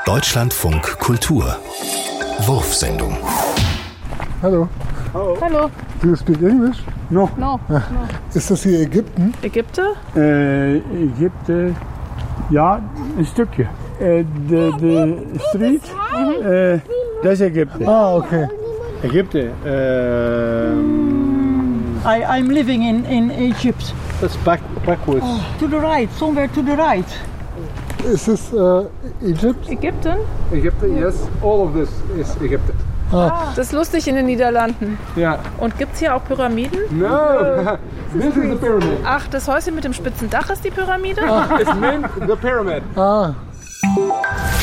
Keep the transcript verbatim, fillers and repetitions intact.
Deutschlandfunk Kultur. Wurfsendung. Hallo. Hallo. Do you speak English? No. No. Ja. Ist das hier Ägypten? Ägypten? Äh, Ägypten, ja, ein Stückchen. Äh, de, de Street, äh, das ist Ägypten. Ah, okay. Ägypten, äh, I, I'm living in, in Egypt. das back, backwards. Oh, to the right, somewhere to the right. Ist es äh, Egypt? Ägypten? Ägypten, yes, all of this is Ägypten. Das ist lustig in den Niederlanden. Ja. Und gibt es hier auch Pyramiden? No, this is the pyramid. Ach, das Häuschen mit dem spitzen Dach ist die Pyramide? It's meant the pyramid. Ah.